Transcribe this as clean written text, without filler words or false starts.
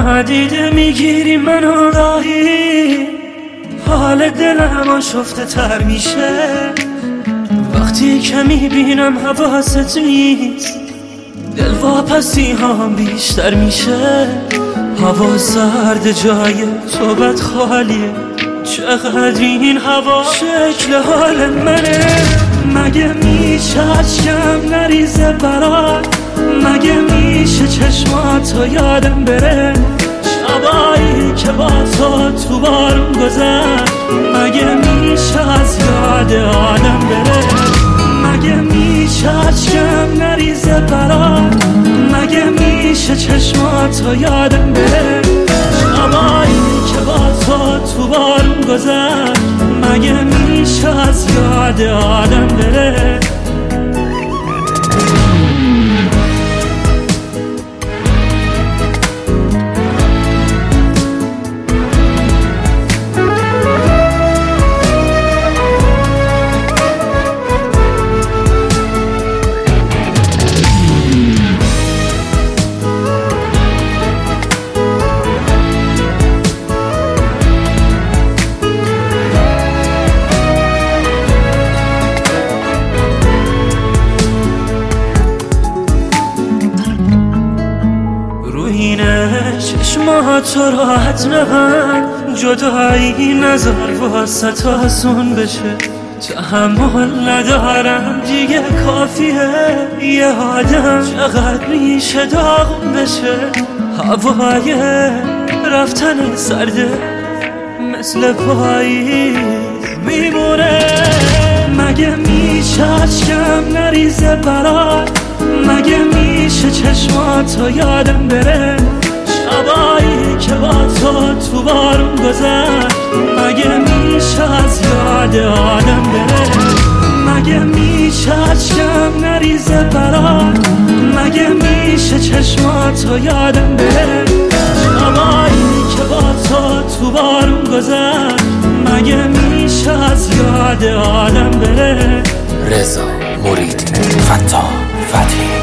ندیده میگیری منو راهی، حال دلم آشفته تر میشه وقتی که میبینم حواست نیست، دل واپسی هم بیشتر میشه. هوا سرد جای تو بد خالیه، چقدر این هوا شکل حال منه. مگه میشه اشکم نریزه برات، مگه میشه چشماتو یادم بره، شبایی که با تو بارون گذشت، مگه میشه از یاد آدم بره. مگه میشه اشکم نریزه برات، مگه میشه چشماتو یادم بره، شبایی که با تو بارون گذشت، مگه میشه از یاد آدم بره. چشمات راحت نهن، جدایی نذار واسه تا آسون بشه، تحمل ندارم دیگه کافیه یه آدم چقدر میشه داغون بشه. هوای رفتن سرده مثل پاییز میمونه، مگه میشه اشکم نریزه برات، مگه میشه چشماتو یادم بره، شبایی که با تو بارون گذشت، مگه میشه از یاد آدم بره. مگه میشه اشکم نریزه برات، مگه میشه چشماتو یادم بره، شبایی که با تو بارون گذشت، مگه میشه از یاد آدم بره. رضا مرید فتاح فتحی